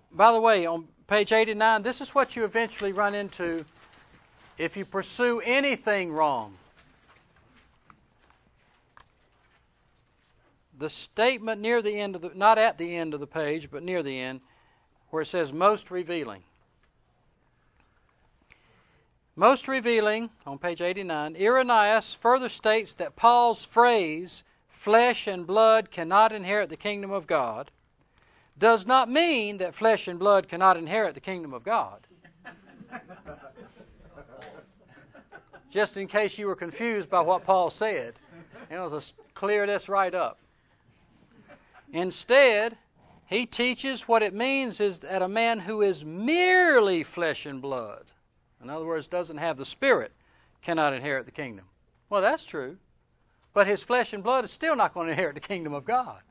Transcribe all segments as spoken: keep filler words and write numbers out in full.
by the way, on page eighty-nine, this is what you eventually run into if you pursue anything wrong. The statement near the end of the, not at the end of the page, but near the end, where it says most revealing. Most revealing, on page eighty-nine, Irenaeus further states that Paul's phrase, flesh and blood cannot inherit the kingdom of God, does not mean that flesh and blood cannot inherit the kingdom of God. Just in case you were confused by what Paul said, it was a clear this right up. Instead, he teaches what it means is that a man who is merely flesh and blood, in other words, doesn't have the Spirit, cannot inherit the kingdom. Well, that's true. But his flesh and blood is still not going to inherit the kingdom of God.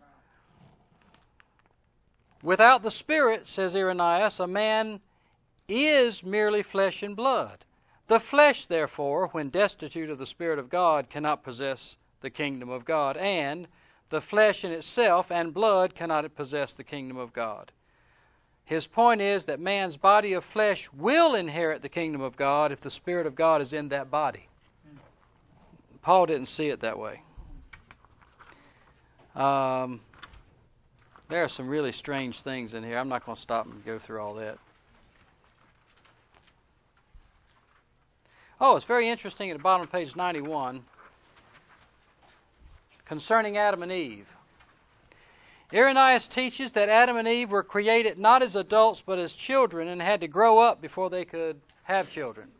Without the Spirit, says Irenaeus, a man is merely flesh and blood. The flesh, therefore, when destitute of the Spirit of God, cannot possess the kingdom of God, and the flesh in itself and blood cannot possess the kingdom of God. His point is that man's body of flesh will inherit the kingdom of God if the Spirit of God is in that body. Paul didn't see it that way. Um, there are some really strange things in here. I'm not going to stop and go through all that. Oh, it's very interesting at the bottom of page ninety-one concerning Adam and Eve. Irenaeus teaches that Adam and Eve were created not as adults but as children and had to grow up before they could have children.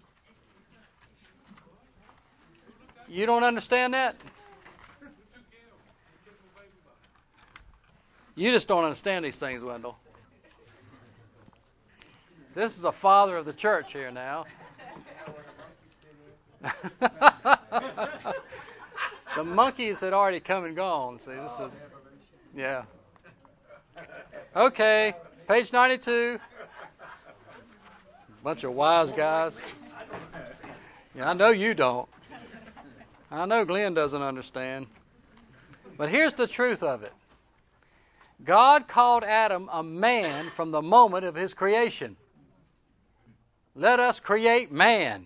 You don't understand that? You just don't understand these things, Wendell. This is a father of the church here now. The monkeys had already come and gone. See, this is, yeah. Okay, page ninety-two. Bunch of wise guys. Yeah, I know you don't. I know Glenn doesn't understand. But here's the truth of it. God called Adam a man from the moment of his creation. Let us create man.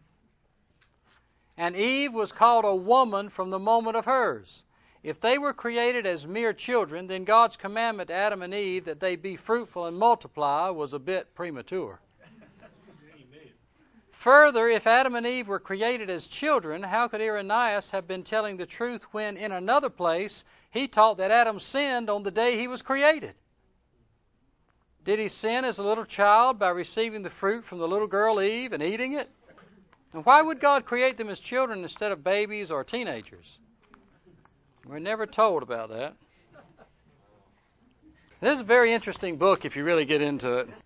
And Eve was called a woman from the moment of hers. If they were created as mere children, then God's commandment to Adam and Eve that they be fruitful and multiply was a bit premature. Further, if Adam and Eve were created as children, how could Irenaeus have been telling the truth when in another place he taught that Adam sinned on the day he was created? Did he sin as a little child by receiving the fruit from the little girl Eve and eating it? And why would God create them as children instead of babies or teenagers? We're never told about that. This is a very interesting book if you really get into it.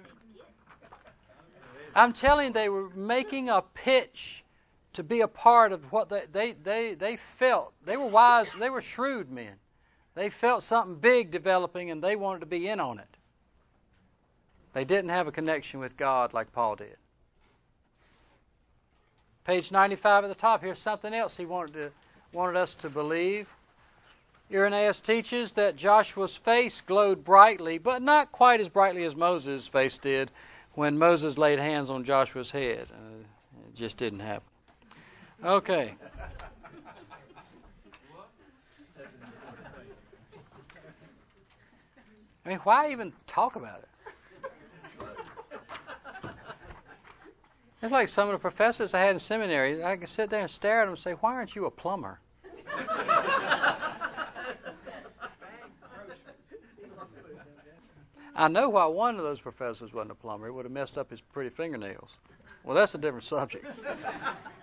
I'm telling you, they were making a pitch to be a part of what they, they, they, they felt. They were wise, they were shrewd men. They felt something big developing and they wanted to be in on it. They didn't have a connection with God like Paul did. Page ninety-five at the top, here's something else he wanted to wanted us to believe. Irenaeus teaches that Joshua's face glowed brightly, but not quite as brightly as Moses' face did when Moses laid hands on Joshua's head. Uh, it just didn't happen. Okay. I mean, why even talk about it? It's like some of the professors I had in seminary. I could sit there and stare at them and say, why aren't you a plumber? I know why one of those professors wasn't a plumber. It would have messed up his pretty fingernails. Well, that's a different subject.